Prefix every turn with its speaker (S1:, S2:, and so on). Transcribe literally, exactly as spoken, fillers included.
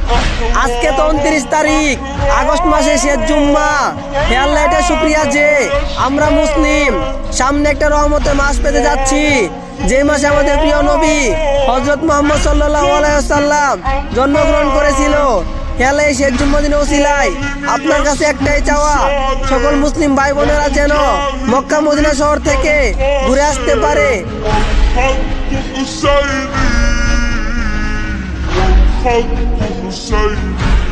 S1: আজকে তো উনত্রিশ তারিখ আগস্ট মাসে শেষ জুম্মা। হে আল্লাহ, এটা শুকরিয়া যে আমরা মুসলিম সামনে একটা রহমতের মাস পেতে যাচ্ছি, যে মাসে আমাদের প্রিয় নবী হযরত মুহাম্মদ সাল্লাল্লাহু আলাইহি ওয়াসাল্লাম জন্মগ্রহণ করেছিল। হে আল্লাহ, এই শেষ জুম্মা দিনে ওসিলায় আপনার কাছে একটাই চাওয়া, সকল মুসলিম ভাই বোনেরা যেন মক্কা মদিনা শহর থেকে ঘুরে আসতে পারে।
S2: حق حسيني حق حسيني